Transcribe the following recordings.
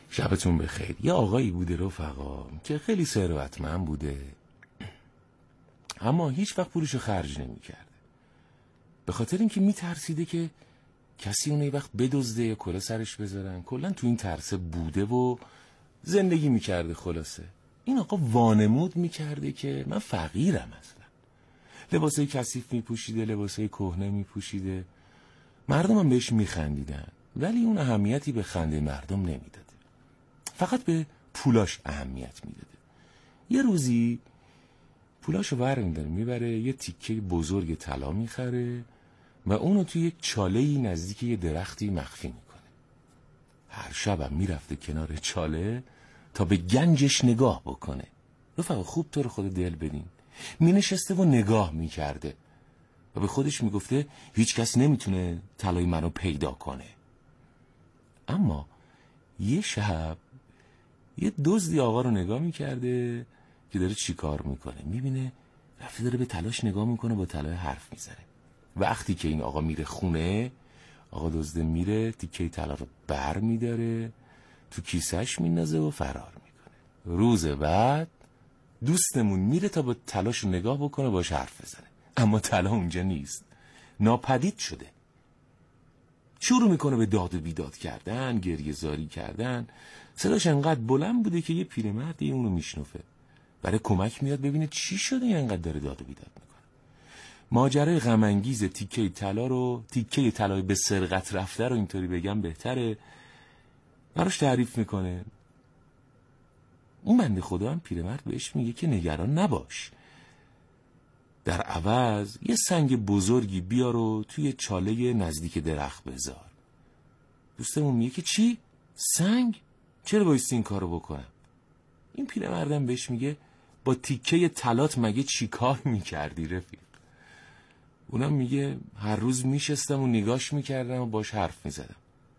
شبتون بخیر. یه آقایی بوده رفقا که خیلی ثروتمند بوده، اما هیچ وقت پولشو خرج نمی‌کرده. به خاطر اینکه میترسیده که کسی اون وقت بدزده یا کلا سرش بذارن. کلا تو این ترسه بوده و زندگی میکرده. خلاصه این آقا وانمود میکرده که من فقیرم، اصلا لباسای کثیف میپوشیده، لباسای کهنه میپوشیده، مردم هم بهش میخندیدن، ولی اون اهمیتی به خنده مردم نمیداده، فقط به پولاش اهمیت میداده. یه روزی پولاشو برمی‌داره میبره یه تیکه بزرگ طلا میخره و اونو توی یک چاله‌ای نزدیک یه درختی مخفی میکنه. هر شبم میرفته کنار چاله تا به گنجش نگاه بکنه. رفقا خوب تو رو خود دل بدین، مینشسته و نگاه میکرده و به خودش میگفته هیچ کس نمیتونه طلای منو پیدا کنه. اما یه شب یه دزدی آقا رو نگاه میکرده که داره چی کار میکنه. میبینه رفته داره به طلاش نگاه میکنه، با طلای حرف میزنه. وقتی که این آقا میره خونه، آقا دزده میره تیکه طلا رو بر میداره، تو کیسهش میندازه و فرار میکنه. روز بعد دوستمون میره تا با طلاش نگاه بکنه، باش حرف بزنه، اما طلا اونجا نیست، ناپدید شده. شروع میکنه به داد و بیداد کردن، گریه زاری کردن. صداش انقدر بلند بوده که یه پیرمردی اونو میشنفه، برای کمک میاد ببینه چی شده اینقدر داره داد و بیداد میکنه. ماجرای غم انگیز تیکه طلای به سرقت رفته رو اینطوری بگم بهتره، براش تعریف میکنه. اون بنده خدا هم پیرمرد بهش میگه که نگران نباش، در عوض یه سنگ بزرگی بیار و توی چاله نزدیک درخت بذار. دوستمون میگه که چی؟ سنگ؟ چرا بایستی این کارو بکنم؟ این پیرمردم بهش میگه با تیکه طلات مگه چی کار میکردی رفیق؟ اونم میگه هر روز میشستم و نگاش میکردم و باش حرف میزدم.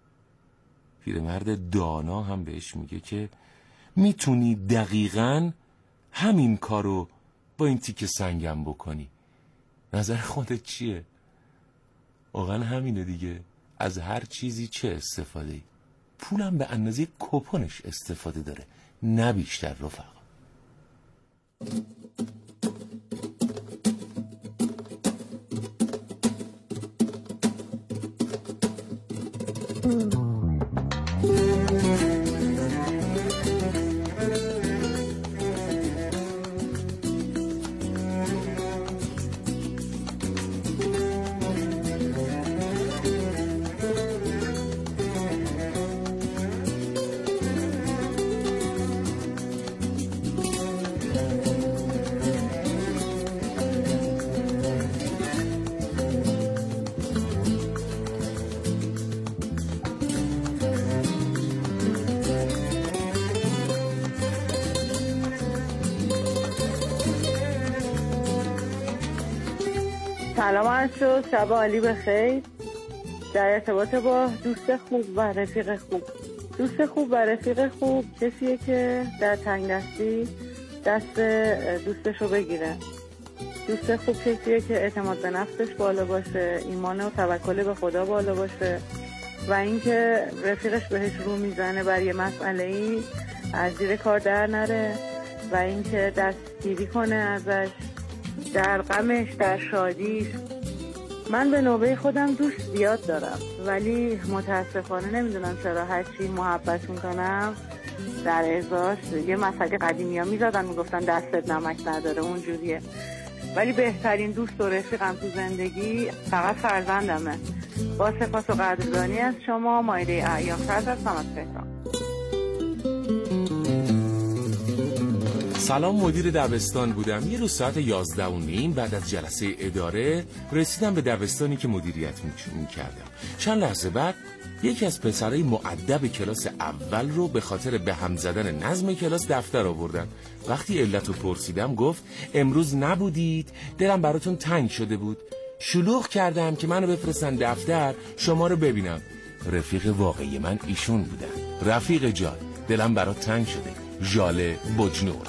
پیرمرد دانا هم بهش میگه که میتونی دقیقاً همین کارو با این تیکه سنگم بکنی. نظر خودت چیه؟ واقعا همینه دیگه، از هر چیزی چه استفاده؟ پولم به اندازه کپونش استفاده داره، نه بیشتر رفقا. سلام عرض شد، شب عالی بخیر. در ارتباط با دوست خوب و رفیق خوب. دوست خوب و رفیق خوب کسیه که در تنگ دستی دست دوستش رو بگیره. دوست خوب کسیه که اعتماد به نفسش بالا باشه، ایمان و توکل به خدا بالا باشه و اینکه رفیقش بهش رو میزنه بر یه مسئله‌ای از زیر کار در نره و اینکه دستگیری کنه ازش در غمش، در شادیش. من به نوبه خودم دوست زیاد دارم، ولی متاسفانه نمیدونم چرا هرچی محبت میکنم در ازاش یه مسئله قدیمی ها میزدن میگفتن دستت نمک نداره، اونجوریه. ولی بهترین دوست و رفیقم تو زندگی فقط فرزندمه. با سپاس و قدردانی از شما، مایده اعیان فرد هستم از تهران. سلام، مدیر دبستان بودم. یه روز ساعت 11:30 بعد از جلسه اداره رسیدم به دبستانی که مدیریت میکردم. چند لحظه بعد یکی از پسرای مؤدب کلاس اول رو به خاطر به هم زدن نظم کلاس دفتر آوردن. وقتی علتو پرسیدم گفت امروز نبودید، دلم براتون تنگ شده بود، شلوغ کردم که منو بفرستن دفتر شما رو ببینم. رفیق واقعی من ایشون بودن. رفیق جان، دلم برات تنگ شده. ژاله بجنور.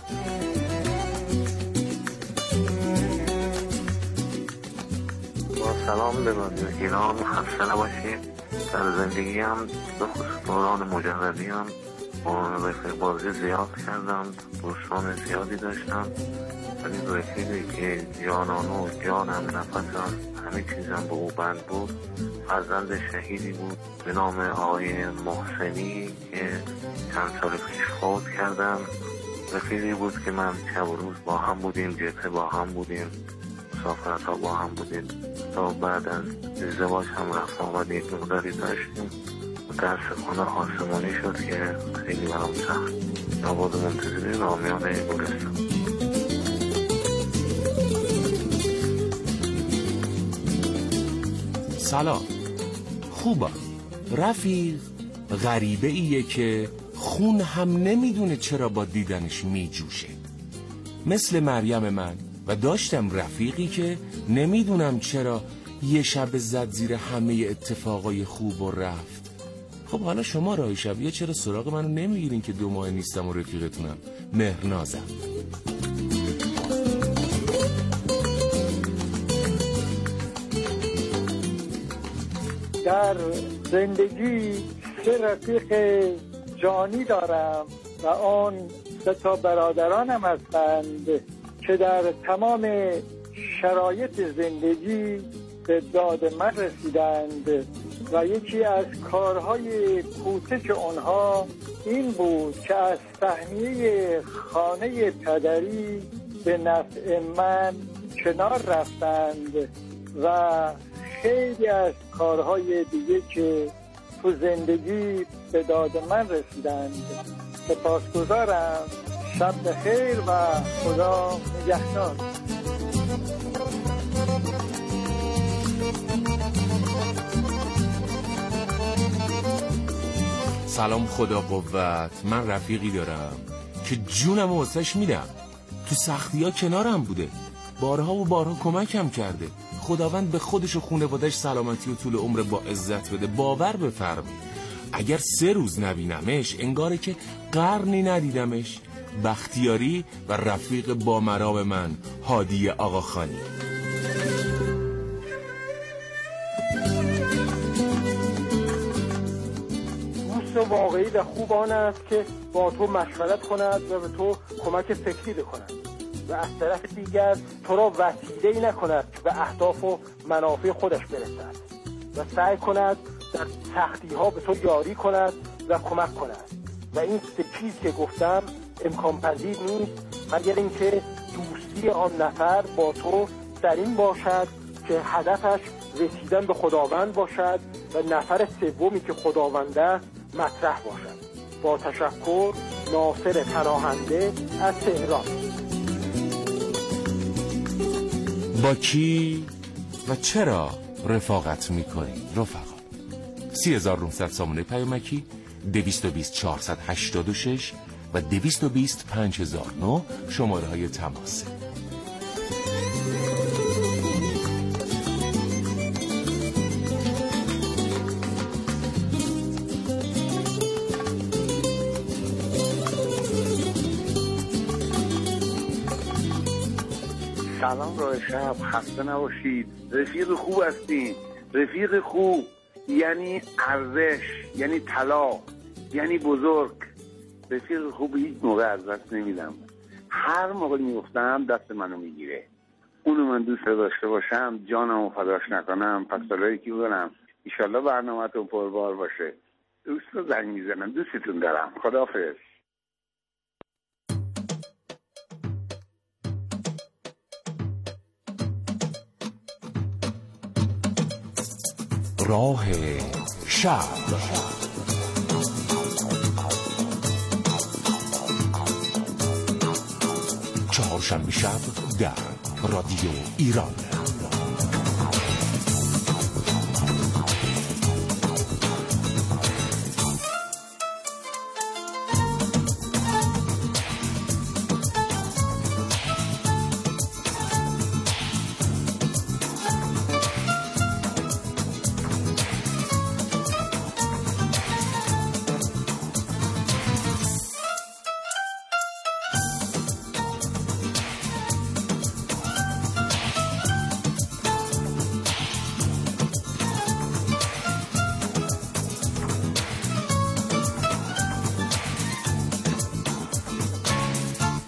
با سلام به ایران، خسته نباشید. در زندگی هم به خصوص دوران مجردی هم رفیق بازی زیاد کردم، دوستان زیادی داشتم، ولی رفیقی که جانانو جانم نفسم همه چیزم به او بند بود فرزند شهیدی بود به نام آقای محسنی که چند سال پیش فوت کردم. رفیقی بود که من شب و روز با هم بودیم، جبهه با هم بودیم، مسافرت ها با هم بودیم تا بعد از ازدواج هم رفت آمد یک مقداری داشتیم. متاسفانه آسمانی شد که خیلی برام سخت. آباد منتظری رامیان گلستان. سلام. خوبه. رفیق غریبه ایه که خون هم نمیدونه چرا با دیدنش میجوشه، مثل مریم من. و داشتم رفیقی که نمیدونم چرا یه شب زد زیر همه اتفاقای خوب و رفت. خب حالا شما راهی شبیه چرا سراغ منو نمیگیرین که 2 ماه نیستم و رفیقتونم؟ مهرنازم. در زندگی 3 رفیق جانی دارم و آن 3 برادرانم هستند که در تمام شرایط زندگی به داد من رسیدند و یکی از کارهای کوچک آنها این بود که از سهمیه خانه پدری به نفع من کنار رفتند و خیلی از کارهای دیگه که تو زندگی به داد من رسیدند. سپاسگزارم. شب بخیر و خدا نگهدار. سلام، خدا قوت. من رفیقی دارم که جونم واسش میدم. تو سختی ها کنارم بوده، بارها و بارها کمکم کرده. خداوند به خودش و خانواده‌اش سلامتی و طول عمر با عزت بده. باور بفرمایید اگر 3 روز نبینمش انگاره که قرنی ندیدمش. بختیاری و رفیق با مرام من، هادی آقاخانی. دوست واقعی و خوب آن است که با تو مشورت کند و به تو کمک فکری بکند و از طرف دیگر تو را وسیله‌ای نکند به اهداف و منافع خودش برسد و سعی کند در سختی ها به تو یاری کند و کمک کند. و این 3 چیز که گفتم امکان پذیر نیست مگر اینکه دوستی آن نفر با تو در این باشد که هدفش رسیدن به خداوند باشد و نفر سومی که خداونده مطرح باشد. با تشکر، ناصر پناهنده از تهران. با کی و چرا رفاقت میکنید رفقا؟ 3900 سامانه پیامکی 220 486 و 220 5009 شماره های تماسه. سلام راه شب، خسته نباشید. رفیق خوب هستین. رفیق خوب یعنی ارزش، یعنی طلا، یعنی بزرگ. رفیق خوب هیچ موقع از دست نمیدم. هر موقع میگفتم دست منو میگیره. اونو من دوست داشته باشم، جانمو فداش نکنم، پس سالایی که برم ایشالله برنامه‌تون پربار باشه. دوست رو زنگ میزنم. دوستتون دارم. خداحافظ. راه شب. چهارشنبه شب در رادیو ایران.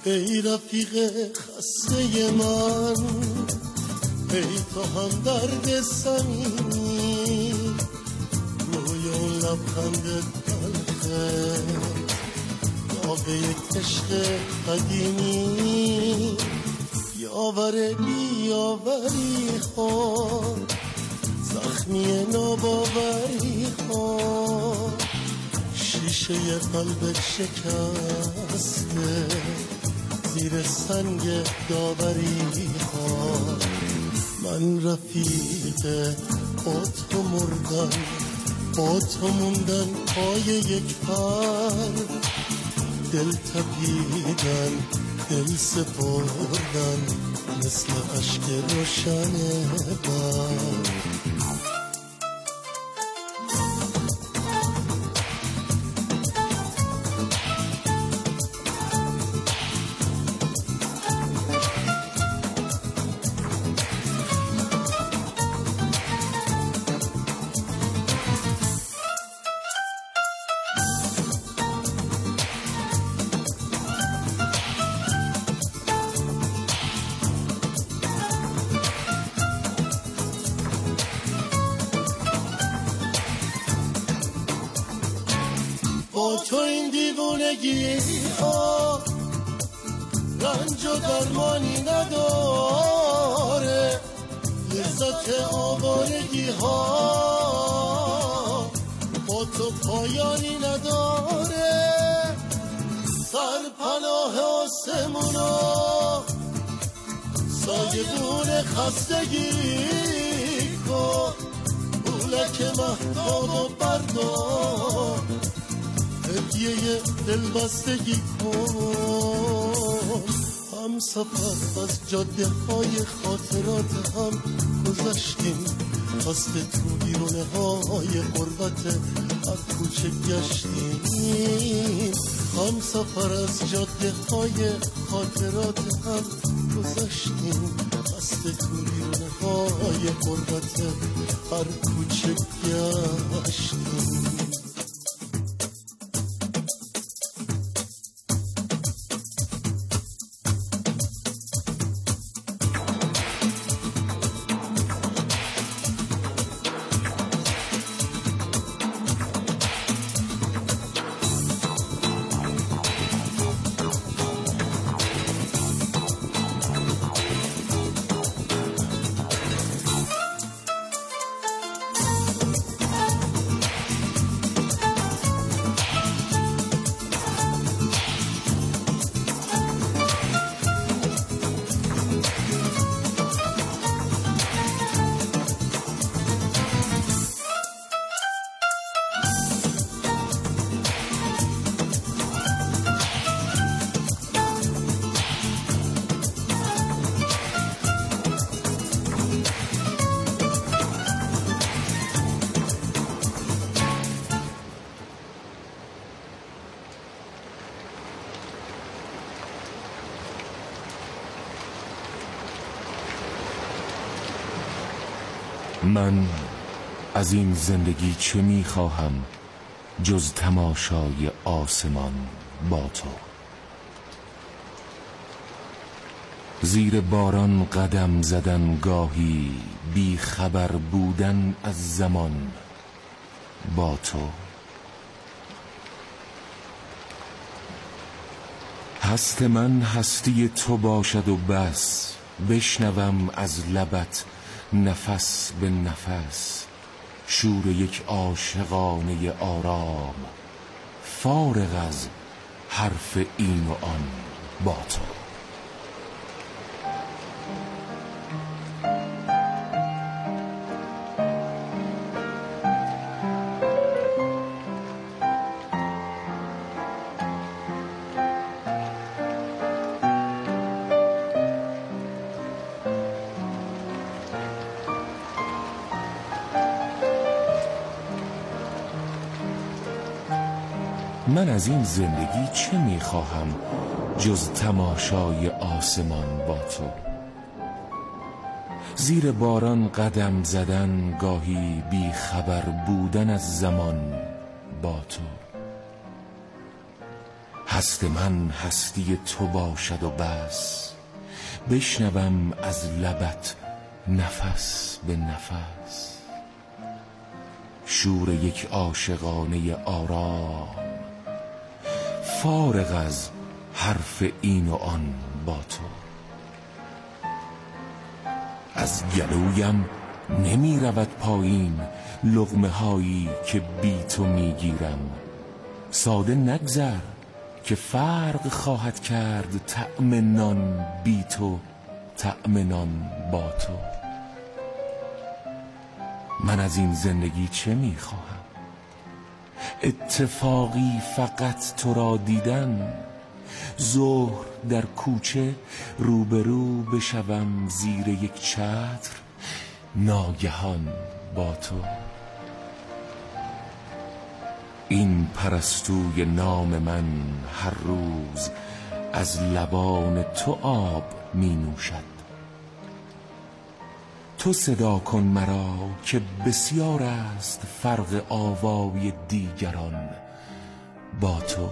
ای رفیق خسته من، ای تو هم درد صمیمی، روی اون لبخند تلخه داغ یک عشق قدیمی، یاور بیاوری ها، زخمی ناباوری ها، شیشه قلب شکسته زیر سنگ داوری ها. من رفیق با تو مردن، با تو موندن پای یک پر، دل تپیدن دل سپردن مثل اشک روشن برق. با تو این دیوونگی ها رنج و درمانی نداره، لذت آوارگی ها با تو پایانی نداره. سرپناه آسمونا سایگون خستگی کن، بولک مهتاب و بردار هدیه دلبستگی کن. هم سفر از جاده های خاطرات هم گذشتیم، قصد تو بیرونه های قربت از کوچه گشتیم. هم سفر از جاده های خاطرات هم گذشتیم، قصد تو بیرونه های قربت هر کوچه گشتیم. من از این زندگی چه میخواهم جز تماشای آسمان با تو. زیر باران قدم زدن گاهی، بی خبر بودن از زمان با تو. هست من هستی تو باشد و بس، بشنوم از لبت نفس به نفس شور یک عاشقانه آرام، فارغ از حرف این و آن با تو. من از این زندگی چه میخواهم جز تماشای آسمان با تو. زیر باران قدم زدن گاهی، بی خبر بودن از زمان با تو. هست من هستی تو باشد و بس، بشنوم از لبت نفس به نفس، شور یک عاشقانه آرام، فارغ از حرف این و آن با تو. از گلویم نمی رود پایین لقمه هایی که بی تو می گیرم، ساده نگذر که فرق خواهد کرد طعم نان بی تو، طعم نان با تو. من از این زندگی چه می خواهم؟ اتفاقی فقط تو را دیدن، ظهر در کوچه روبرو بشوم زیر یک چتر، ناگهان با تو. این پرستوی نام من هر روز از لبان تو آب می نوشد. تو صدا کن مرا که بسیار است فرق آوای دیگران با تو.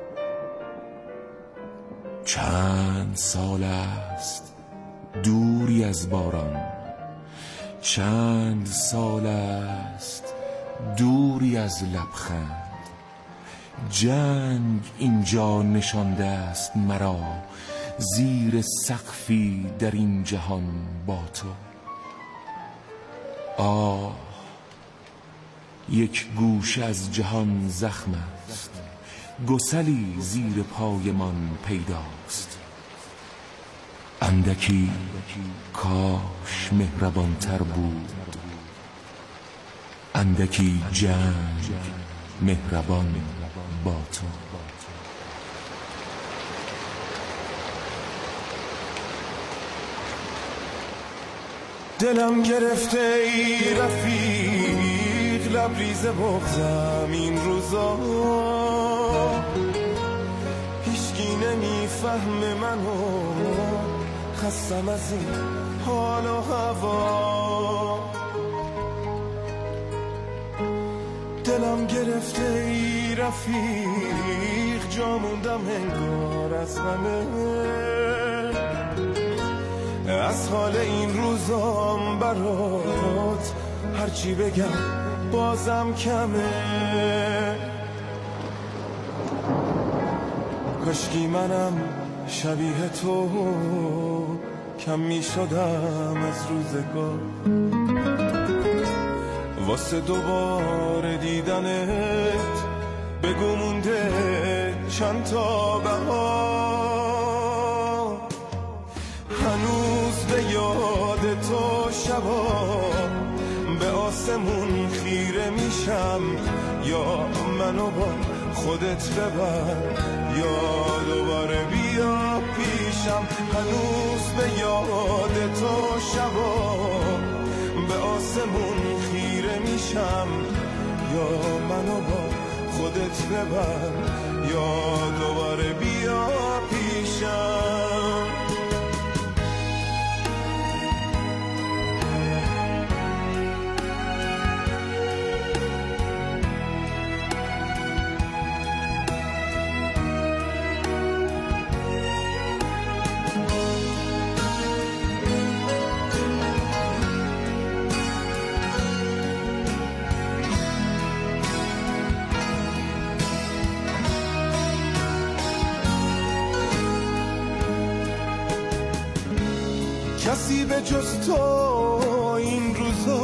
چند سال است دوری از باران، چند سال است دوری از لبخند، جنگ اینجا نشانده است مرا زیر سقفی در این جهان با تو. آه، یک گوشه از جهان زخم است، گسلی زیر پایمان پیداست. اندکی کاش مهربانتر بود، اندکی جنگ مهربان با تو. دلم گرفته ای رفیق، لبریز بغضم این روزا، هیچکی نمیفهم منو، خستم از این حال و هوا. دلم گرفته ای رفیق، جا موندم انگار از همه، از حال این روزام برات هرچی بگم بازم کمه. کاشکی منم شبیه تو کم می شدم از روزگار، واسه دوباره دیدنت بگو مونده چند تا بهار. هنوز به یاد تو شبا به آسمون خیره میشم، یا منو با خودت ببر یا دوباره بیا پیشم. هنوز به یاد تو شبا به آسمون خیره میشم، یا منو با خودت ببر یا دوباره بیا پیشم. کسی به جز تو این روزا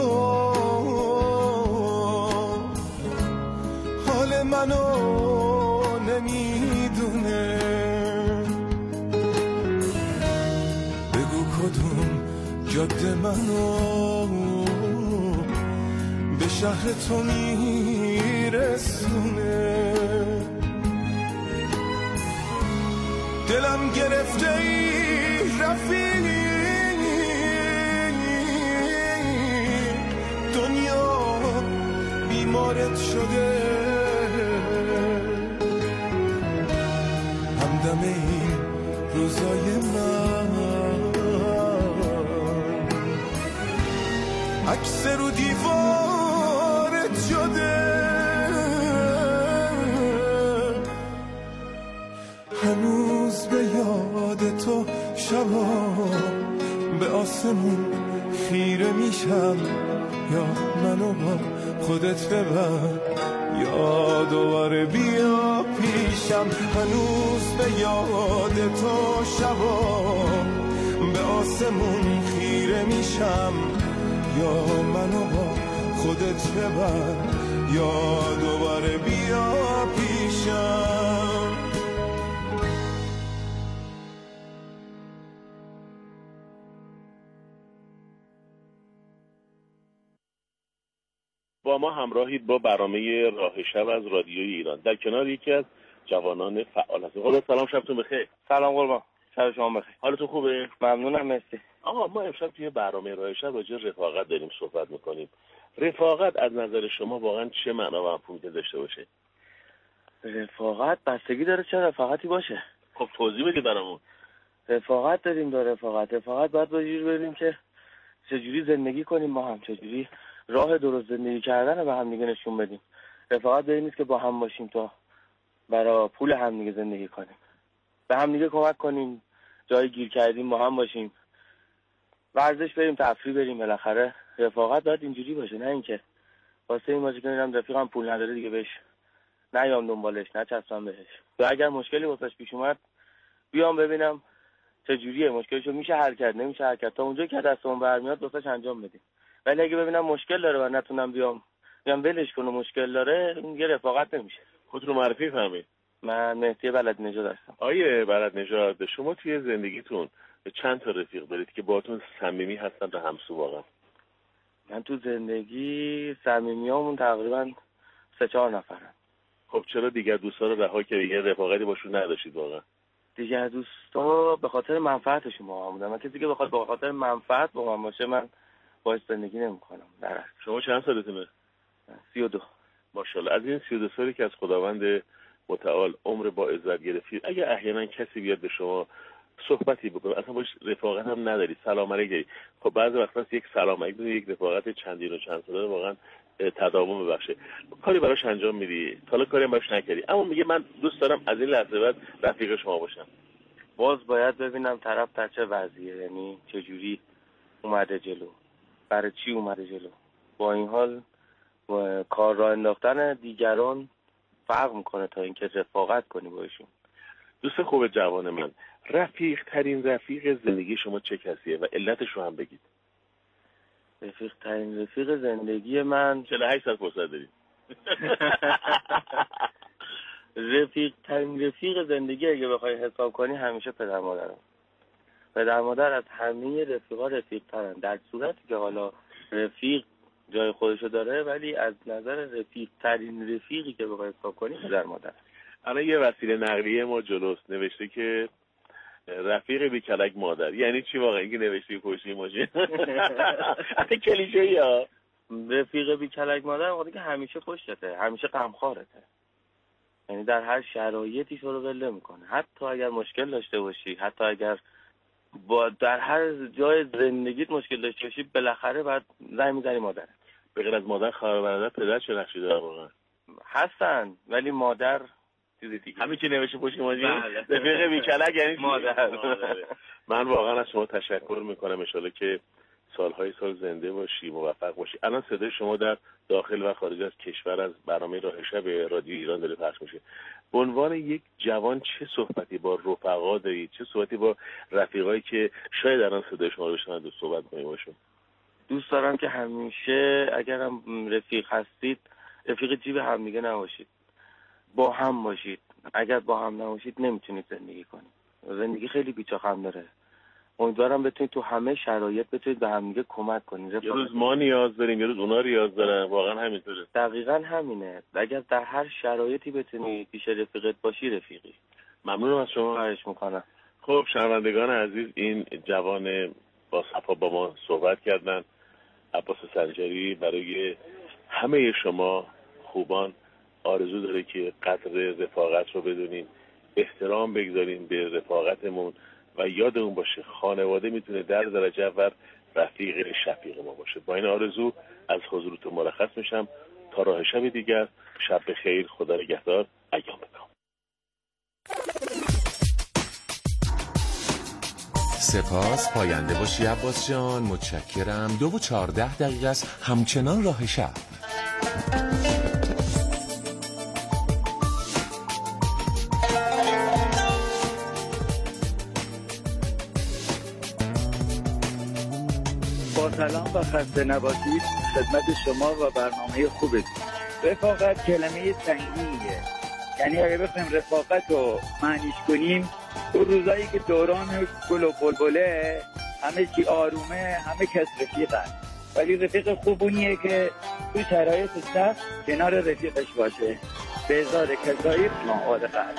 حال منو نمیدونه. بگو کدوم جاده منو به شهر تو میرسونه. دلم گرفته ای رفیق، دنیا بیمارت شده، همدم این روزای من عکس رو دیوارت شده. شبا به آسمون خیره میشم، یا منو با خودت ببر، یا دوباره بیا پیشم. هنوز به یاد تو شبا به آسمون خیره میشم، یا منو با خودت ببر، یا دوباره بیا پیشم. با ما همراهید با برنامه راه شب از رادیوی ایران در کنار یکی از جوانان فعال هستیم. قربان سلام، شبتون بخیر. سلام قربان، شب شما بخیر. حالتون خوبه؟ ممنونم، مرسی. آقا ما امشب توی برنامه راه شب راجع به رفاقت داریم صحبت میکنیم. رفاقت از نظر شما واقعا چه معنا و مفهومی داشته باشه؟ رفاقت بستگی داره چه رفاقتی باشه. خب توضیح بدید برامون. رفاقت داریم داره رفاقت باید با جور بریم که چجوری زندگی کنیم با هم، چجوری راه درست زندگی کردن رو به هم دیگه نشون بدیم. رفاقت داریم نیست که با هم باشیم تا برای پول هم دیگه زندگی کنیم. به هم دیگه کمک کنیم، جایی گیر کردیم با هم باشیم، ورزش بریم، تفریح بریم. بالاخره رفاقت باید اینجوری باشه، نه اینکه واسه این باشه که میرم رفیقم پول نداره دیگه بهش نیام دنبالش، نچسبم بهش. و اگر مشکلی واسش پیش اومد بیام ببینم چجوریه، مشکلشو میشه حل کرد نمیشه حل کرد، تا اونجا که دستمون برمیاد واسش انجام بدیم. ولی اگه ببینم مشکل داره و نتونم بیام ولش کنم، مشکل داره، این دیگه رفاقت نمیشه. خودتون رو معرفی فرمایید. من مهدی بلدنژاد هستم. آیه بلدنژاد، شما توی زندگیتون چند تا رفیق دارید که باهاتون صمیمی هستن و همسو واقعا؟ من تو زندگی صمیمیامون تقریبا 3-4 نفرن. خب چرا دیگر دوستا رو رها که یه رفاقتی باشون نداشتید واقعا؟ دیگر دوستا به خاطر منفعتشون با من بودن. من کسی که بخواد به خاطر منفعت با من باشه من باهاش زندگی نمی‌کنم. درست. شما چند سالتونه؟ 32. ماشاءالله. از این 32 سالی که از خداوند متعال عمر با عزت گرفتید، اگه احیانا کسی بیاد به شما صحبتی بکنه، اصلا باش رفاقت هم نداری، سلام علیکم، خب بعضی وقتا یک سلام علیکم، یک رفاقت چندین و چند ساله واقعا تداوم ببخشه، کاری براش انجام میدی، حالا کاری هم براش نکردی، اما میگه من دوست دارم از این لحظه بعد رفیق شما باشم. باز باید ببینم طرف در چه وضعیه، یعنی چه جوری اومده جلو، برای چی اومده جلو. با این حال کار راه انداختن دیگران فرق میکنه تا اینکه رفاقت کنی باشون. دوست خوب جوان من، رفیق ترین رفیق زندگی شما چه کسیه و علتش رو هم بگید. رفیق ترین رفیق زندگی من 48 ساعت فرصت دارید. رفیق ترین رفیق زندگی اگه بخوای حساب کنی همیشه پدر مادرم. پدر مادر از همه رفیقا رفیق ترن، در صورتی که حالا رفیق جای خودشو داره، ولی از نظر رفیق ترین رفیقی که بخوای حساب کنی پدر مادر. الان یه وسیله نقلیه ما جلوست نوشته که رفیق بی کلک مادر. یعنی چی واقعا اینکه نوشته پشت ماشین؟ حتی کلیشه‌ای ها. رفیق بی کلک مادر وقتی که همیشه پشتته، همیشه غمخوارته، یعنی در هر شرایطی تو رو ول میکنه، حتی اگر مشکل داشته باشی، حتی اگر در هر جای زندگیت مشکل داشته باشی، بالاخره باید زنگ میزنی مادر. به غیر از مادر خواهر برادر پدر چه نقشی داره واقعا؟ هستن ولی مادر چیزی دیگه. همین که نوشته پشت ماشین رفیق بی کلک یعنی مادر. من واقعا از شما تشکر میکنم، ان شاءالله که سالهای سال زنده باشی، موفق باشی. الان صدای شما در داخل و خارج از کشور از برنامه راه شب رادیو ایران داره پخش میشه. به عنوان یک جوان چه صحبتی با رفقا دارید، چه صحبتی با رفیقایی که شاید الان صدای شما رو بشنون دوست صحبت کنید باشون؟ دوست دارم که همیشه اگرم رفیق هستید رفیق جیب هم دیگه نباشید، با هم باشید. اگر با هم نباشید نمیتونید زندگی کنید. زندگی خیلی بی‌چخم داره. امیدوارم بتونید تو همه شرایط بتونید به هم دیگه کمک کنید. یه روز ما نیاز داریم، یه روز اونا نیاز دارن. واقعا همینطوره. دقیقاً همینه. اگر در هر شرایطی بتونی پیش رفیقت باشی رفیقی. ممنونم از شما. خواهش میکنم. خب شنوندگان عزیز، این جوان با صفا با ما صحبت کردن. عباس سنجری برای همه شما خوبان آرزو داره که قدر رفاقت رو بدونین، احترام بگذارین به رفاقتمون و یادمون باشه خانواده میتونه در درجه اول رفیق شفیق ما باشه. با این آرزو از حضورتون مرخص میشم تا راه شب دیگر. شب بخیر، خدا نگهدار، ایام بکام. سپاس، پاینده باشی عباس جان. متشکرم. 2:14 است، همچنان راه شب. با سلام و خسته نباشید خدمت شما و برنامه خوبتون. رفاقت کلمه سنگینیه، یعنی اگه بخوایم رفاقت رو معنیش کنیم، تو روزایی که دوران گل و بلبله همه چی آرومه، همه کس رفیقن، ولی رفیق خوبونیه که تو شرایط سخت کنار رفیقش باشه. بهزاد کسایی، معاد قلب.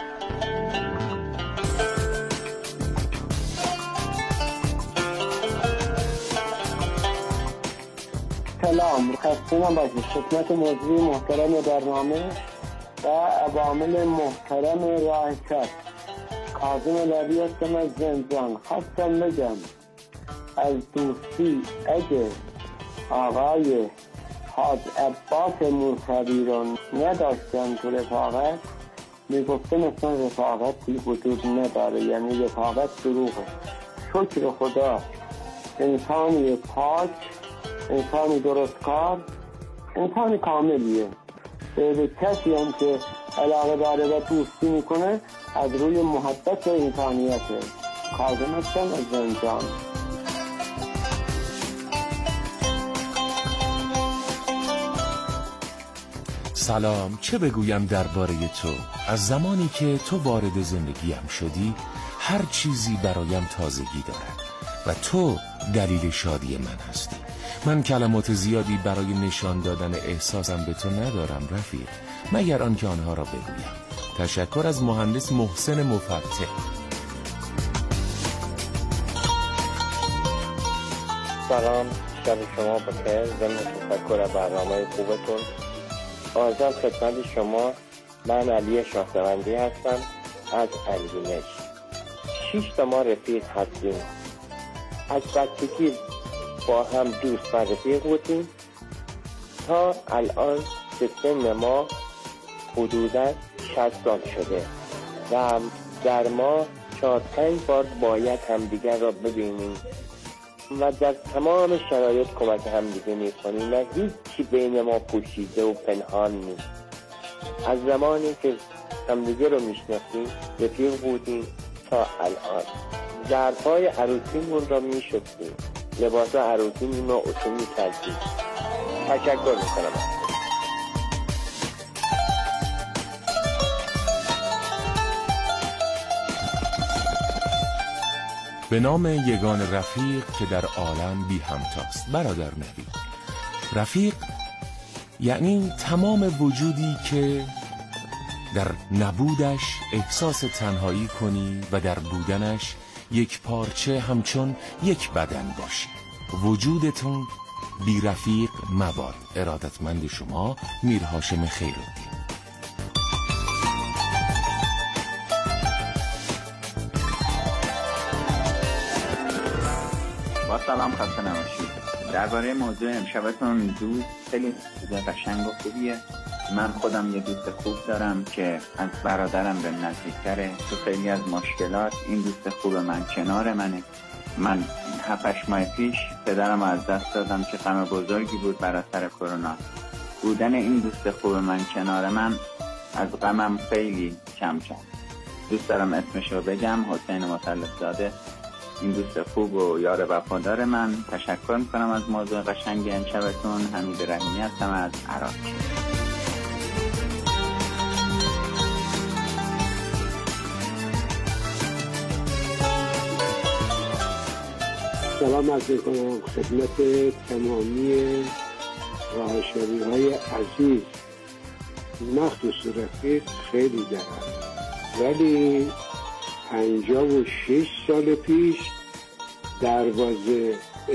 سلام، خسته نباشید خدمت موضوع محترم برنامه و عوامل محترم راه شب. کاظم لبی هستم از زنجان. خواستم بگم از دوستی اگه آقای حاج عباس موسوی رو نداشتن تو رفاقت، میگفتن اصلا رفاقتی وجود نداره، یعنی رفاقت دروغه. شکر خدا انسانی پاک، انسانی درستکار، انسانی کاملیه. به کسی هم که علاقه داره و دوستی میکنه از روی محبت انسانیته. کاظم هستم از زنجان. سلام، چه بگویم درباره تو؟ از زمانی که تو وارد زندگیم شدی هر چیزی برایم تازگی دارد و تو دلیل شادی من هستی. من کلمات زیادی برای نشان دادن احساسم به تو ندارم رفیق، مگر آنکه آنها را بگویم. تشکر از مهندس محسن مفتح. سلام، شب شما بخیر. ضمن تشکر از برنامه خوبتون. آزم خدمت شما. من علی شاهدوندی هستم از اندیمش. 6 تا ما رفیق هستیم. از بچگی با هم دوست و رفیق بودیم تا الان به سن ما حدوداً 60 سال شده و در ما 4-5 بار باید همدیگر را ببینیم و در تمام شرایط کمک همدیگه می‌کنیم و هیچی بین ما پوشیده و پنهان نیست. از زمانی که همدیگه رو میشناسیم رفیق بودیم تا الان. ظرفای عروسیمون را میشستیم، لباس عروسیمون را اتو میکردیم. تشکر میکنم. به نام یگان رفیق که در عالم بی همتاست. برادر نوید، رفیق یعنی تمام وجودی که در نبودش احساس تنهایی کنی و در بودنش یک پارچه همچون یک بدن باشی. وجودتون بی رفیق مباد. ارادتمند شما، میر هاشم خیرالدین. با سلام، خسته نباشید. درباره موضوع امشبتون دوست خیلی قشنگ و خوبیه. من خودم یه دوست خوب دارم که از برادرم به نزدیکتره. تو خیلی از مشکلات این دوست خوب من کنار منه. من 7-8 ماه پیش پدرم از دست دادم که غم بزرگی بود بر اثر کرونا. بودن این دوست خوب من کنار من از غمم خیلی کم کرد. دوست دارم اسمشو بگم، حسین مطلب زاده، این دوست خوب و یار وفادار من. تشکر میکنم از موضوع قشنگ امشبتون. حمید رحیمی هستم از عراق. سلام عرض می‌کنم خدمت تمامی راهشاری‌های عزیز. مخصوص رفیق خیلی دارم، ولی 56 سال پیش دروازه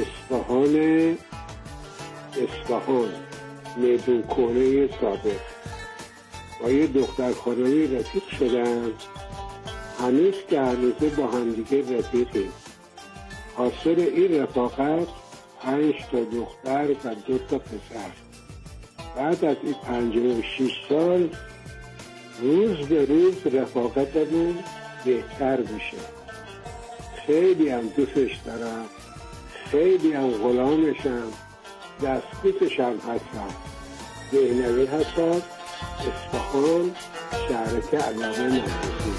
اصفهان میدون کره سابق با یه دختر خانمی رفیق شدم. هنوز که هنوزه با همدیگه رفیقیم. حاصل این رفاقت 5 تا دختر و 2 تا پسر. بعد از این 56 سال روز به روز رفاقتمون بهتر میشه. خیلی هم دوستش دارم، خیلی هم غلامشم، دستگوششم هستم. دهنوی هستم، اصفهان، شهرک علامه نوروزی.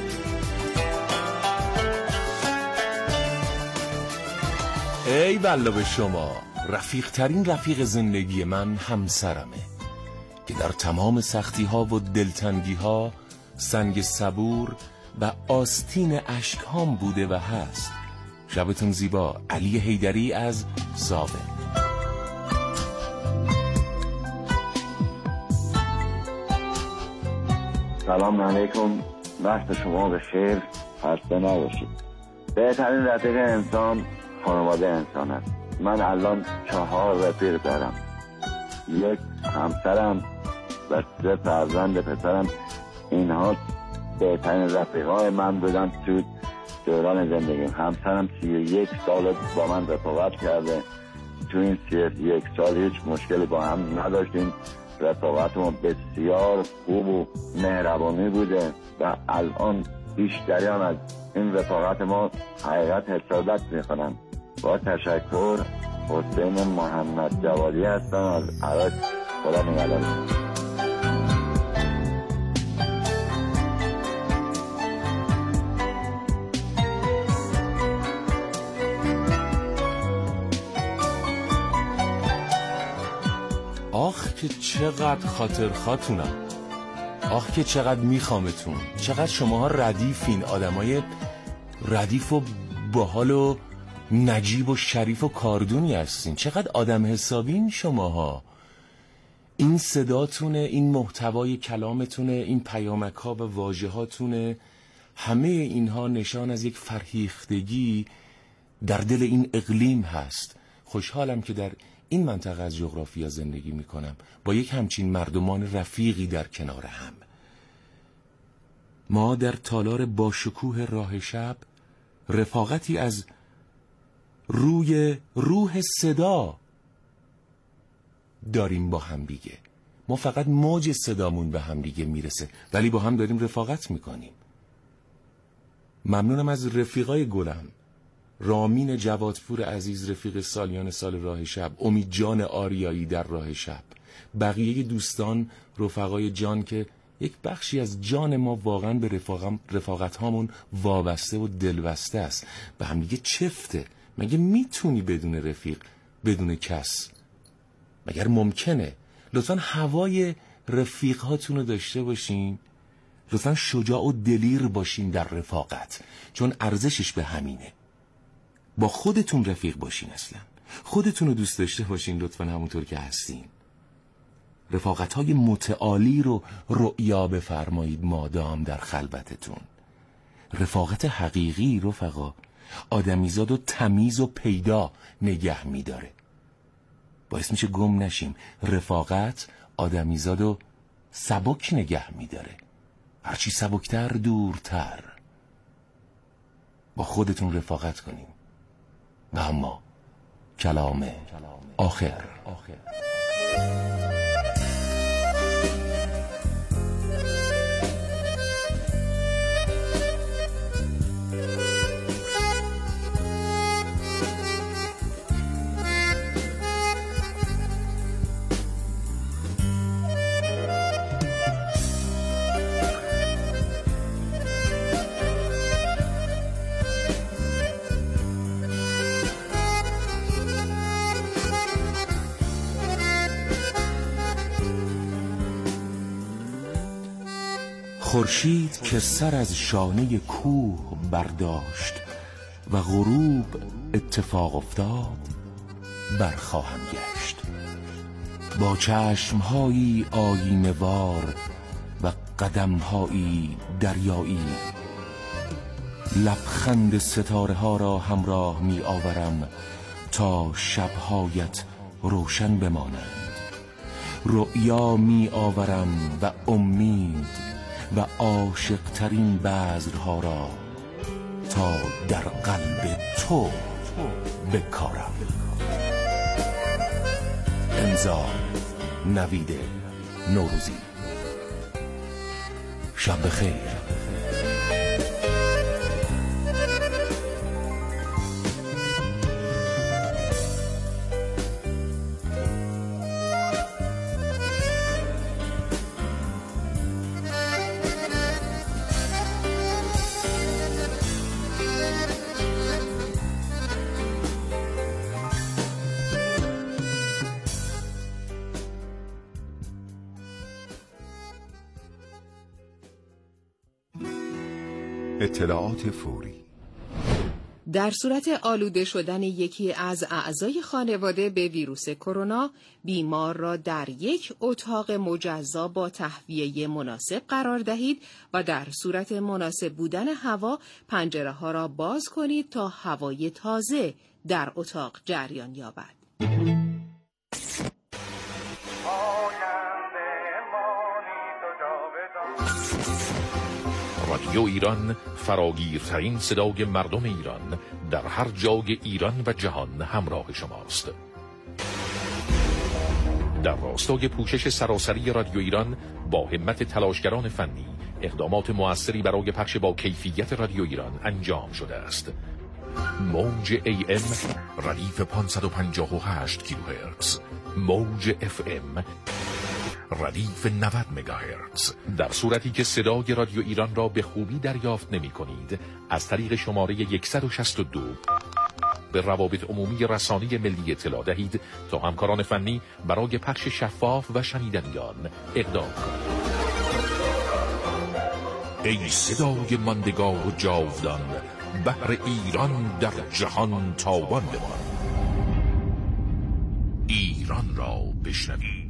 ای والله به شما. رفیق ترین رفیق زندگی من همسرمه که در تمام سختی ها و دلتنگی ها سنگ صبور و آستین اشک هام بوده و هست. شبتون زیبا. علی حیدری از زاوه. سلام علیکم، وقت شما به خیر، خسته نباشید. بهترین رفیق انسان خانواده انسان است. من الان 4 رفیق دارم، 1 همسرم و 3 فرزند پسرم. اینها بهترین رفیقای من بودن تو دوران زندگیم. همسرم 31 سال با من رفاقت کرده. تو این 31 سال هیچ مشکلی با هم نداشتیم. رفاقتمون بسیار خوب و مهربانی بوده و الان بیشتریان از این رفاقت ما حقیقت حسادت میکنم. با تشکر، حسین محمد جوادی هستم از عراق. خدا نگهدار. آخ که چقدر خاطر خاتونم، آخ که چقدر میخوامتون، چقدر شماها ردیفین، آدمای ردیف و باحال و نجیب و شریف و کاردونی هستین. چقدر آدم حسابین شماها. این صداتونه، این محتوای کلامتونه، این پیامک ها و واژه هاتونه، همه اینها نشان از یک فرهیختگی در دل این اقلیم هست. خوشحالم که در این منطقه از جغرافیا زندگی میکنم با یک همچین مردمان رفیقی در کنار هم. ما در تالار باشکوه راه شب رفاقتی از روی روح صدا داریم با هم دیگه. ما فقط موج صدامون به هم دیگه میرسه ولی با هم داریم رفاقت میکنیم. ممنونم از رفیقای گلم، رامین جوادپور عزیز رفیق سالیان سال راه شب، امید جان آریایی در راه شب، بقیه دوستان رفقای جان که یک بخشی از جان ما واقعا به رفاقت هامون وابسته و دلبسته است. به هم دیگه چفته. مگه میتونی بدون رفیق، بدون کس؟ مگر ممکنه؟ لطفا هوای رفیق هاتون رو داشته باشین. لطفا شجاع و دلیر باشین در رفاقت، چون ارزشش به همینه. با خودتون رفیق باشین، اصلا خودتون رو دوست داشته باشین لطفا همونطور که هستین. رفاقت‌های متعالی رو رؤیا بفرمایید مادام در خلوتتون. رفاقت حقیقی رفقا آدمیزاد و تمیز و پیدا نگه می‌داره، باعث میشه گم نشیم. رفاقت آدمیزاد و سبک نگه می‌داره، هرچی سبکتر دورتر. با خودتون رفاقت کنیم. و اما کلام آخر. خورشید که سر از شانه کوه برداشت و غروب اتفاق افتاد، برخواهم گشت با چشمهایی آینه وار و قدمهایی دریایی. لبخند ستاره ها را همراه می آورم تا شبهایت روشن بمانند. رؤیا می آورم و امید و عاشق ترین بذرها را تا در قلب تو بکارم. امضا نوید نوروزی. شب بخیر. اطلاعات فوری. در صورت آلوده شدن یکی از اعضای خانواده به ویروس کرونا، بیمار را در یک اتاق مجزا با تهویه مناسب قرار دهید و در صورت مناسب بودن هوا پنجره‌ها را باز کنید تا هوای تازه در اتاق جریان یابد. رادیو ایران فراگیرترین صدای مردم ایران در هر جای ایران و جهان همراه شماست. در راستای پوشش سراسری رادیو ایران با همت تلاشگران فنی اقدامات مؤثری برای پخش با کیفیت رادیو ایران انجام شده است. موج AM ردیف 558 کیلوهرتز، موج FM ردیف 90 مگاهرتز. در صورتی که صدای رادیو ایران را به خوبی دریافت نمی کنید، از طریق شماره 162 به روابط عمومی رسانه ملی اطلاع دهید تا همکاران فنی برای پخش شفاف و شنیدنیان اقدام کنند. ای صدای ماندگار و جاودان، بحر ایران در جهان تابان بمان. ایران را بشنوید.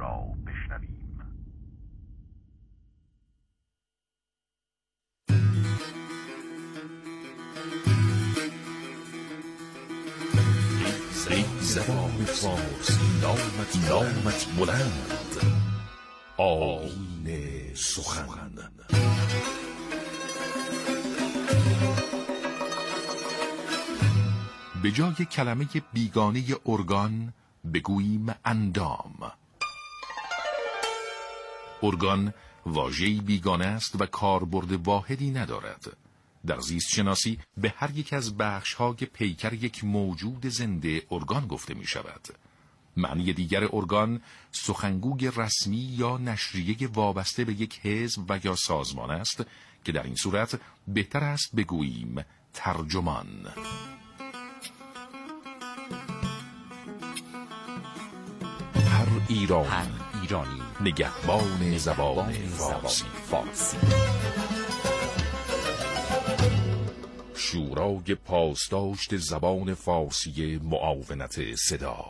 زبان فارسی نامت بلند، آیین سخن. به جای کلمه بیگانه ارگان بگوییم اندام. ارگان واژه‌ای بیگانه است و کاربرد واحدی ندارد. در زیست شناسی به هر یک از بخش‌های پیکر یک موجود زنده ارگان گفته می شود. معنی دیگر ارگان سخنگوی رسمی یا نشریه وابسته به یک حزب و یا سازمان است که در این صورت بهتر است بگوییم ترجمان. هر ایرانی نگهبان زبان فارسی. شورای پاسداشت زبان فارسی معاونت صدا.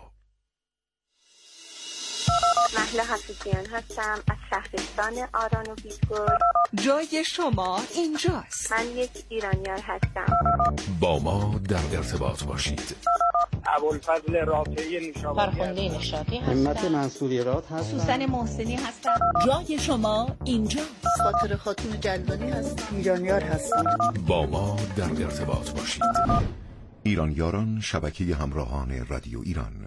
مهلا حفیظیان هستم از شهرستان آران و بیزگل. جای شما اینجاست. من یک ایرانیار هستم. با ما در ارتباط باشید. ابوالفضل رافعی نشابوری، فرخنده نشاطی هستم. همت منصوریرات هستم. سوسن محسنی هستم. جای شما اینجاست. خاطر خاتون جلدانی هستم. ایرانیار هستم. با ما در ارتباط باشید. ایرانیاران، شبکه همراهان رادیو ایران.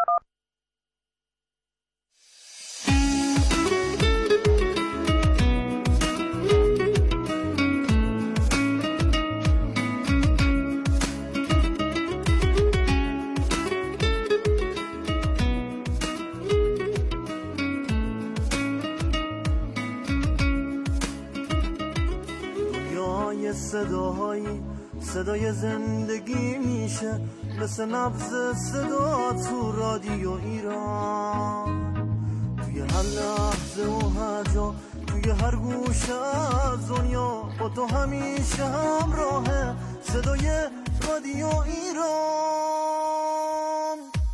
صدای زندگی میشه مثل نبض صدا تو رادیو ایران. توی هر لحظه و هر جا، توی هر گوشه از دنیا، با تو همیشه همراهه صدای رادیو ایران.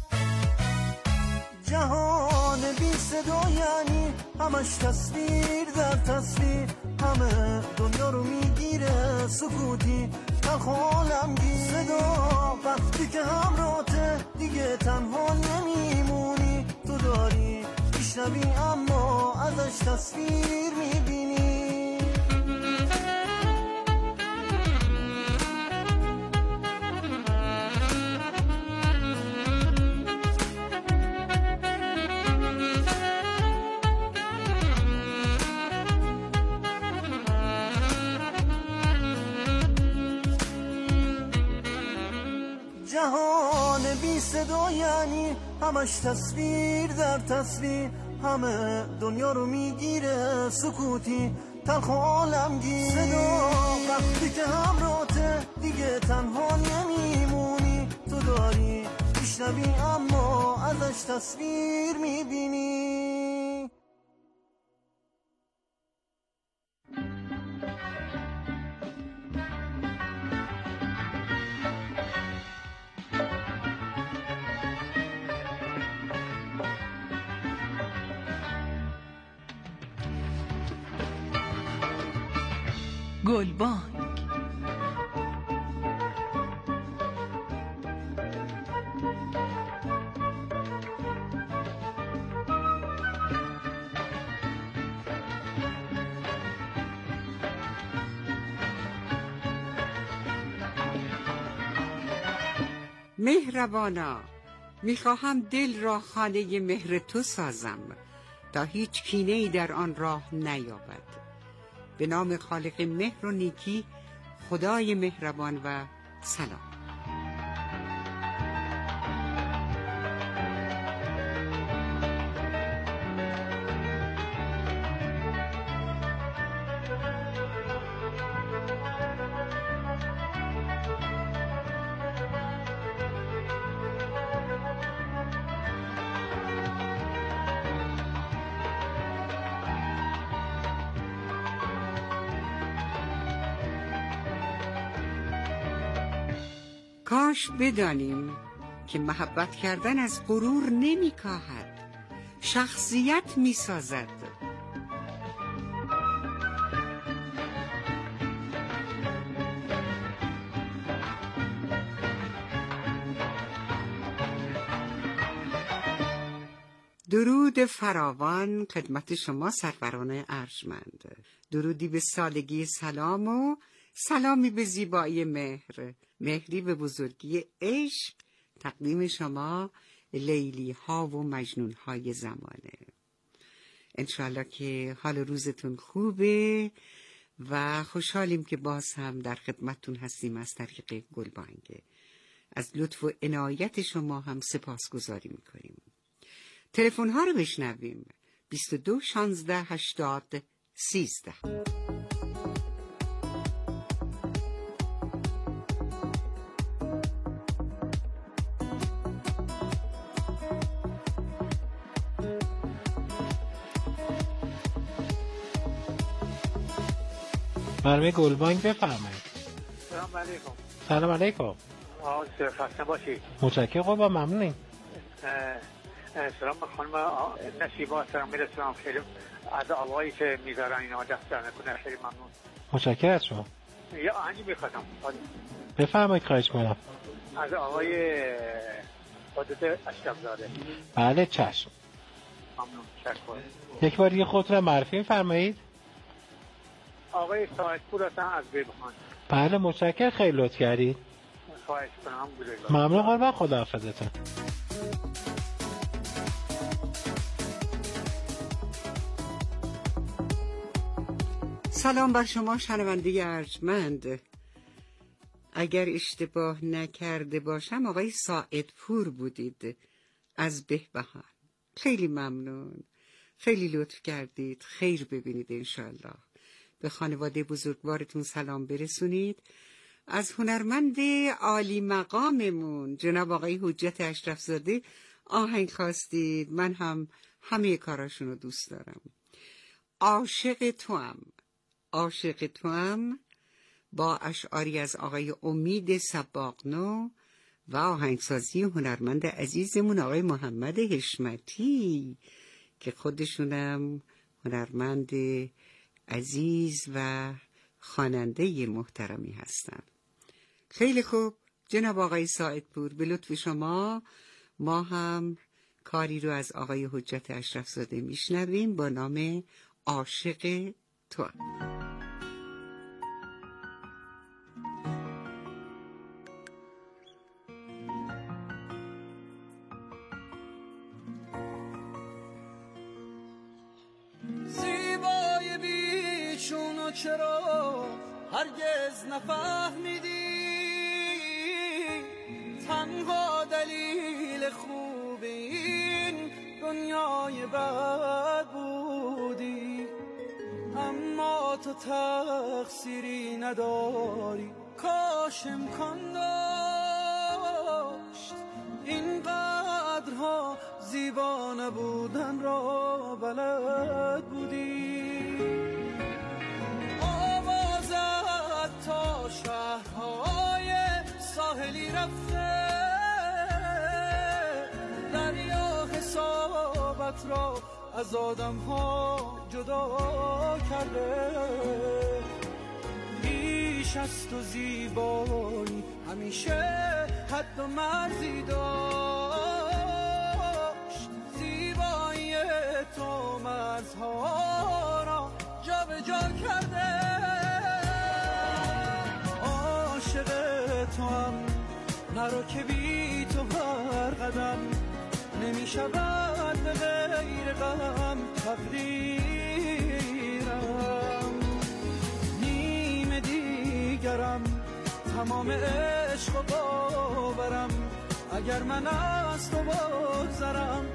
جهان بی صدا یعنی همش تصویر در تصویر، همه دنیا رو میگیره سکوتی تخالمگی. صدا وقتی که همراهته دیگه تنها نمیمونی، تو داری میشنوی اما ازش تصویر میبینی. جهان بی صدا یعنی همش تصویر در تصویر، همه دنیا رو میگیره سکوتی تلخ عالمگیر. صدا وقتی که همراهته دیگه تنها نمیمونی، تو داری میشنوی اما ازش تصویر میبینی. گلبانگ. مهربانا، میخواهم دل را خانه مهر تو سازم تا هیچ کینه‌ای در آن راه نیابد. به نام خالق مهر و نیکی، خدای مهربان و سلام. کاش بدانیم که محبت کردن از غرور نمی کاهد، شخصیت می سازد. درود فراوان خدمت شما سروران ارجمند. درودی به سالگی سلام و سلامی به زیبایی مهر، مهری به بزرگی عشق. تقدیم شما لیلی ها و مجنون های زمانه. انشالله که حال روزتون خوبه و خوشحالیم که باز هم در خدمتتون هستیم از طریق گلبانگ. از لطف و عنایت شما هم سپاسگزاری میکنیم. تلفن ها رو بشنویم. 22 16 80 13. برنامه گلبانگ بفرمایید. سلام علیکم. سلام علیکم. آقا خسته باشید. متشکرم قربان، ممنونیم. سلام به خانم نصیبا سلام میرسونم. خیلی از آوایی که میذارن اینا دست در نکنه، خیلی ممنون. متشکرم از شما. یه آهنگی میخواستم. بفرمایید، خواهش می‌کنم. از آقای حضرت اشرفزاده. بله چشم. ممنون. شکر. یک بار دیگه خودتون معرفی می‌فرمایید. آقای ساعدپور هستن از بیبخان. بله متشکرم، خیلی لطف کردید. خواهش کنم. بزرگوار. ممنون قربان، خداحافظتون. سلام بر شما شنونده ارجمند. اگر اشتباه نکرده باشم آقای ساعدپور بودید از بهبهان. خیلی ممنون، خیلی لطف کردید. خیر ببینید انشالله. به خانواده بزرگوارتون سلام برسونید. از هنرمند عالی مقاممون جناب آقای حجت اشرفزاده آهنگ خواستید. من هم همه کاراشون رو دوست دارم. عاشق توام با اشعاری از آقای امید سباقنو و آهنگسازی هنرمند عزیزمون آقای محمد حشمتی که خودشونم هنرمند عزیز و خواننده محترمی هستن. خیلی خوب جناب آقای ساعدپور، به لطف شما ما هم کاری رو از آقای حجت اشرفزاده میشنویم با نام عاشق تو. زیبای بیچون چرا هرگز نفهمیدی، تنها دلیل خوب این دنیای بد بودی. اما تو تقصیری نداری، کاش امکان داشت این قدرها زیبا نبودن را بلد بودی. آوازت تا شهرهای ساحلی رفته، دریا حسابت را از آدم ها جدا کرده. نشست و زیبایی همیشه حد و مرزی داشت. زیبایی تو مرزها را جا به جا کرده. عاشق تو هم نرو که بی تو هر قدم نمی شود به غیر غم تقدیرم. نیم دیگرم تمام عشق و باورم، اگر من از تو بگذرم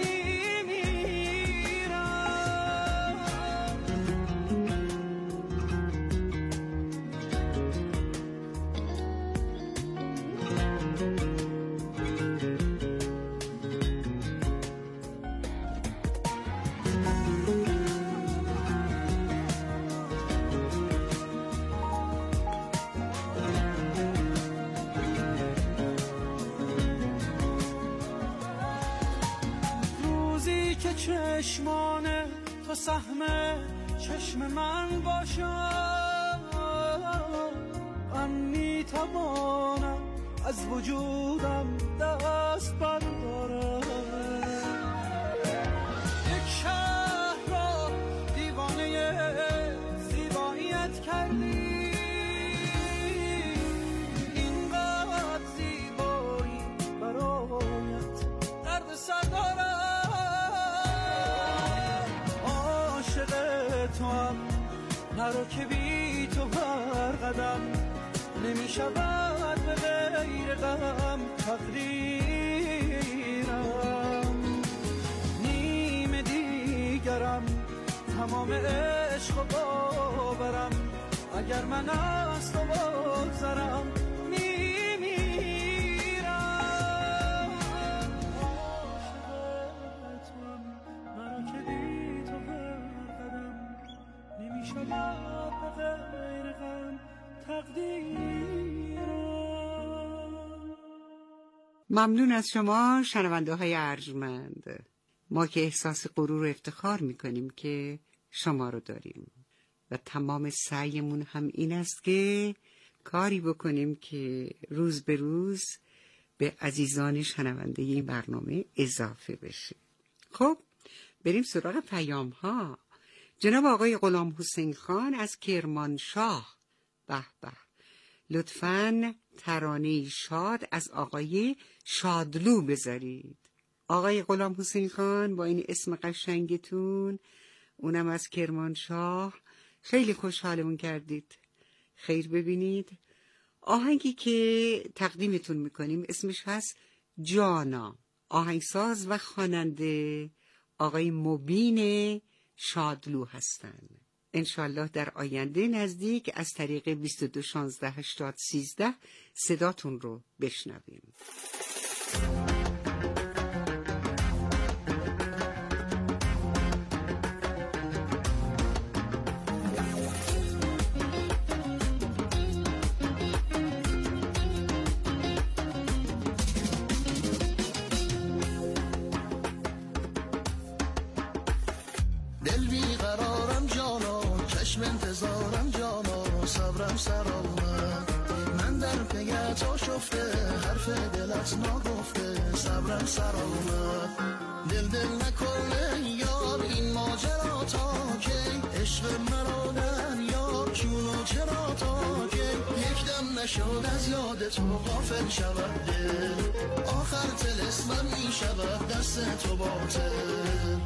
چشمان تو سهم چشم من باشم، من میتوانم از وجودم دست بردارم. یک شهر را دیوانه زیباییت کردی، اینقدر زیبایی برایت درد سر دارم. تو هم نرو که بی تو هر قدم نمی شود به غیر غم تقدیرم. نیم دیگرم تمام عشق و باورم، اگر من از تو بگذرم ممنون از شما شنونده های ارجمند. ما که احساس غرور و افتخار میکنیم که شما رو داریم و تمام سعیمون هم این است که کاری بکنیم که روز به روز به عزیزان شنونده این برنامه اضافه بشه. خب بریم سراغ پیام ها. جناب آقای غلام حسین خان از کرمانشاه، به به، لطفاً ترانه شاد از آقای شادلو بذارید. آقای غلام حسین خان با این اسم قشنگتون، اونم از کرمانشاه، خیلی خوشحالمون کردید. خیر ببینید. آهنگی که تقدیمتون میکنیم اسمش هست جانا. آهنگساز و خواننده آقای مبین شادلو هستند. انشالله در آینده نزدیک از طریق 22 16 80 13 صداتون رو بشنویم. انتظارم جانا، صبرم سر آمد، من در پیت آشفته، حرف دلت نگفته، صبرم سر آمد. دل نکنه یار این ماجرا تا کی، عشق مرا در یار چونو چرا تا کی، یک دم نشد از یاد تو غافل شود دل، آخر طلسمم می شود دست تو باطل.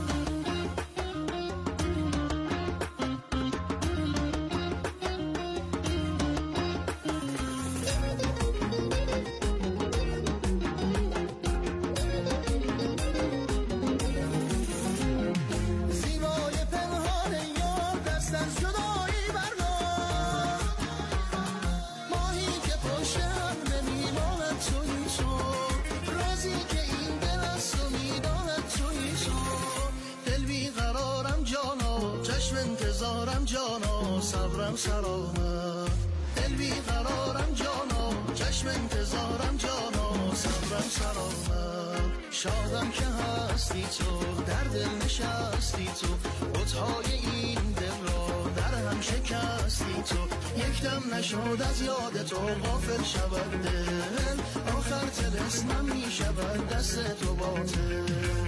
انتظارم جانا، صبرم سر آمد، دل بی قرارم جانا، چشم انتظارم جانا، صبرم سر آمد. شادم که هستی تو، در دل نشستی تو، بت‌های این دل را در هم شکستی تو، یک یک دم نشد از یاد تو غافل شود دل، آخر طلسمم می شود دست تو باطل.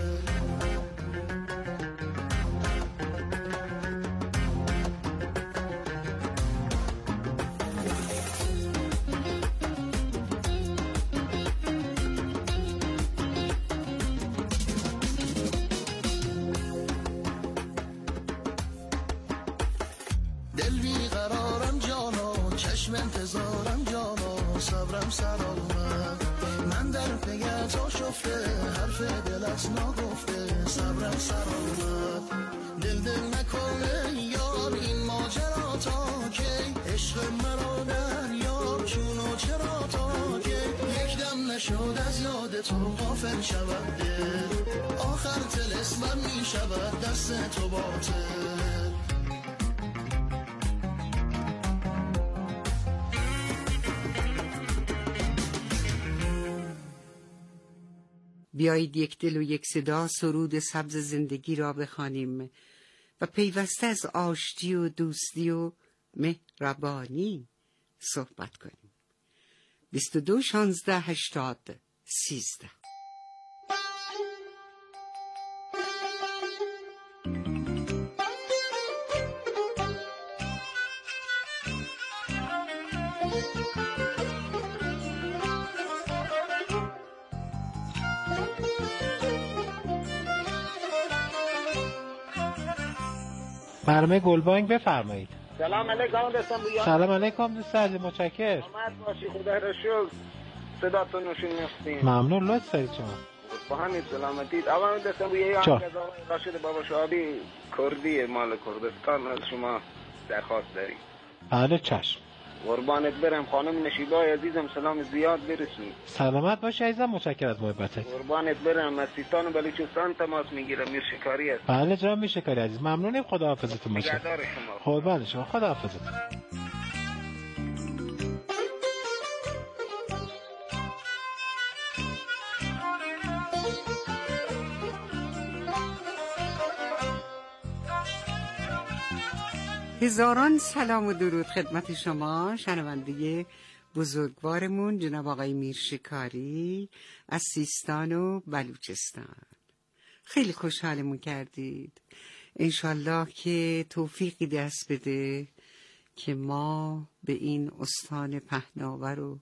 دل بیقرارم جانا، چشم انتظارم جانا، صبرم سر آمد، من در پیت آشفته، حرف دلت ناگفته، صبرم سر آمد. دل نکنه یار این ماجرا تا کی، عشق مرا در یار چون و چرا تا کی، یک دم نشد از یاد تو غافل شود دل، آخر طلسمم می شود دست تو باطل. بیایید یک دل و یک صدا سرود سبز زندگی را بخوانیم و پیوسته از آشتی و دوستی و مهربانی صحبت کنیم. 22 16 80 13. برنامه گلبانگ بفرمایید. سلام علیکم دوستان بویا. سلام علیکم دوست عزیز، متشکرم. سلامت باشی، خدا را شکر. صداتون نشون می‌کنیم. ممنون، لطف دارید شما. با همین سلامتید. اول دوستان بویا از راشد بابا شهابی کردی مال کردستان از شما درخواست داریم. بله چشم. قربانت برم خانم نشیبای عزیزم سلام زیاد برسون. سلامت باشی عزیزم، متشکرم از محبتت. قربانت برم از سیستان و بلوچستان تماس میگیرم، میر شکاری است. بله جناب میر شکاری عزیز، ممنونیم، خداحافظتون باشه. نگهدار شما. قربان شما، خداحافظتون. هزاران سلام و درود خدمت شما شنونده بزرگوارمون جناب آقای میر شکاری از سیستان و بلوچستان. خیلی خوشحالمون کردید. انشالله که توفیقی دست بده که ما به این استان پهناور و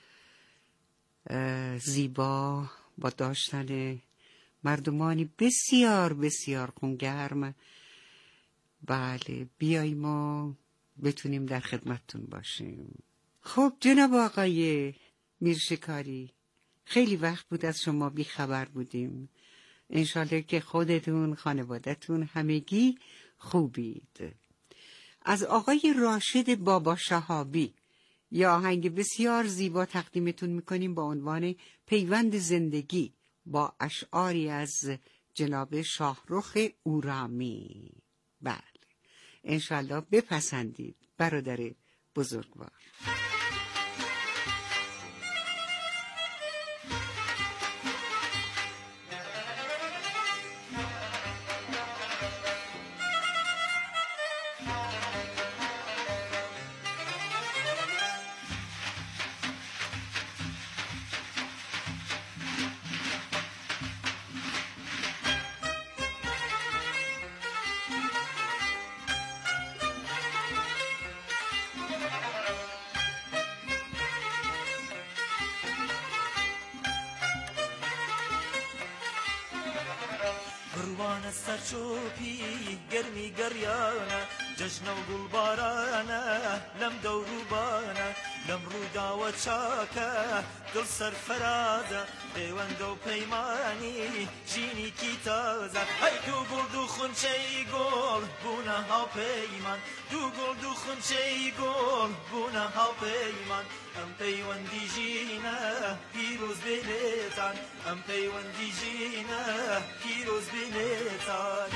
زیبا با داشتن مردمانی بسیار بسیار خونگرم بله بیاییم و بتونیم در خدمتتون باشیم. خب جناب آقای میر شکاری، خیلی وقت بود از شما بی خبر بودیم. انشالله که خودتون، خانوادتون همگی خوبید. از آقای راشد بابا شهابی یا آهنگ بسیار زیبا تقدیمتون میکنیم با عنوان پیوند زندگی با اشعاری از جناب شاهرخ اورامی. بله انشالله بپسندید برادر بزرگوار. بروان سرچوپی گرمی گریانه جشن و گلبارانه لم دوروبانه لم رودا و چاکه دل سرفرازه پیوند و پیمانی جینی کی تازه ای دو گل دو خونچه گل بونه ها پیمان دو گل دو خونچه گل بونه ها پیمان ام پیوندی جینه پیروز بلیتان ام پیوندی جینه پیروز بلیتان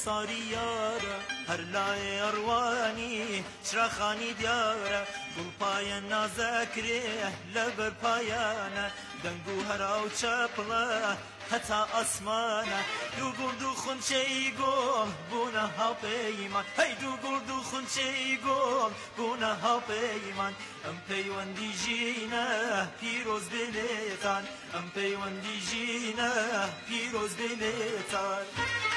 رخساری یاره هر لای اروانی چرخانی دیاره گل پای نازکری لبر پایانه دنگو هراو چپله حتا ئاسمانە دوو گوڵ دوو خونچەی گۆڵ بوونە هاوپەیمان هەی دوو گوڵ دوو خونچەی گۆڵ بوونە هاوپەیمان ئەم پەیوەندی ژینە پیرۆز بێنێتان ئەم پەیوەندی ژینە پیرۆز بێنێتان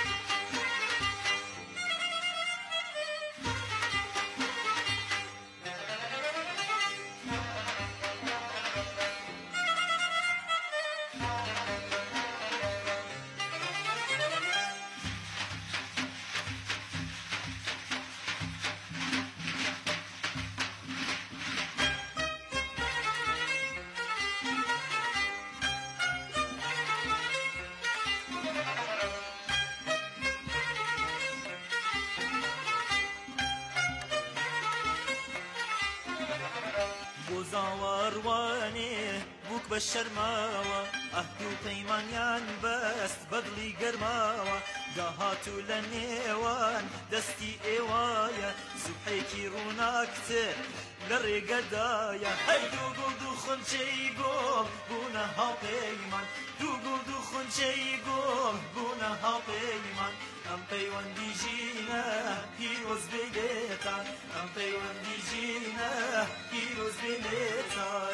زاوەڕوانێ بووک بە شەرماوە ئەهد و پەیمانیان بەست بەدڵی گەرماوە داهاتوو لە نێوان دەستی ئێوایە سوبحێکی ڕووناکتر لە ڕێگەدایە هەی دوو گوڵ دوو خونچەی گۆڵ بوونە هاوپەیمان دوو گوڵ دوو خونچەی گۆڵ بوونە هاوپەیمان ئەم پەیوەندی ژینە پیرۆز بێنێتان ئەم پەیوەندی ژینە پیرۆز بێنێتان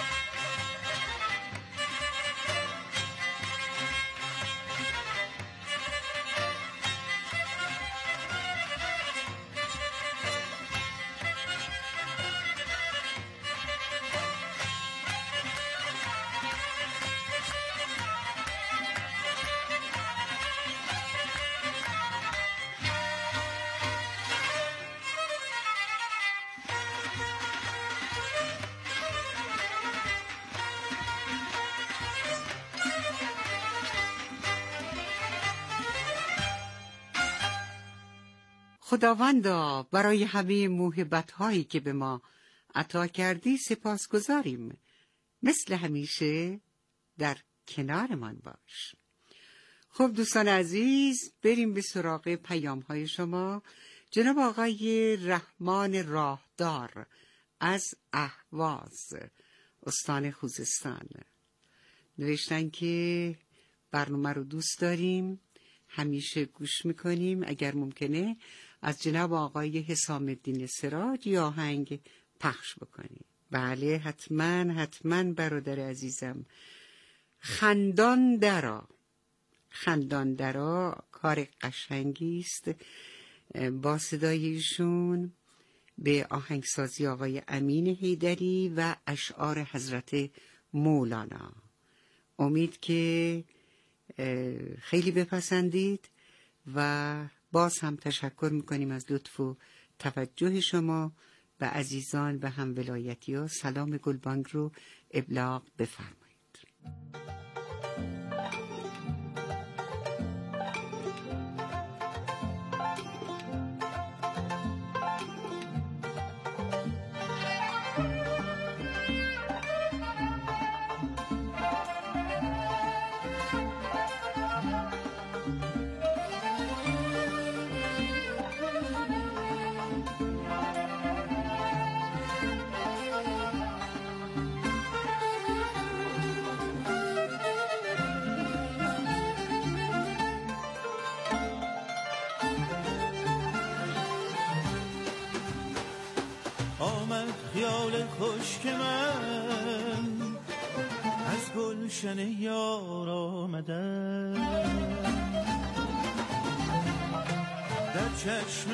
خداوندا برای همه موهبت‌هایی که به ما عطا کردی سپاسگزاریم. مثل همیشه در کنارمان باش. خب دوستان عزیز، بریم به سراغ پیام‌های شما. جناب آقای رحمان راهدار از اهواز، استان خوزستان، نوشتن که برنامه رو دوست داریم، همیشه گوش میکنیم. اگر ممکنه از جناب آقای حسام الدین سراج یا آهنگ پخش بکنیم. بله حتما برادر عزیزم. خندان درا کار قشنگی است با صدای ایشون به آهنگسازی آقای امین حیدری و اشعار حضرت مولانا. امید که خیلی بپسندید و باز هم تشکر میکنیم از لطف و توجه شما به عزیزان و هم ولایتی ها. سلام گلبانگ رو ابلاغ بفرمایید. خیال خشک من از گلشن یار آمدن در چشم